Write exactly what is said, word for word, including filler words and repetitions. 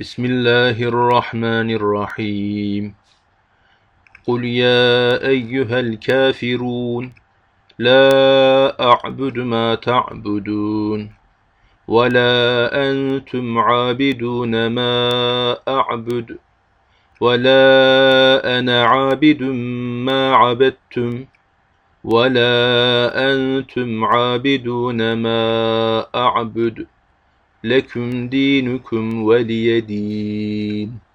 بسم الله الرحمن الرحيم قل يا أيها الكافرون لا أعبد ما تعبدون ولا أنتم عابدون ما أعبد ولا أنا عابد ما عبدتم ولا أنتم عابدون ما أعبد لكم دينكم ولي دين.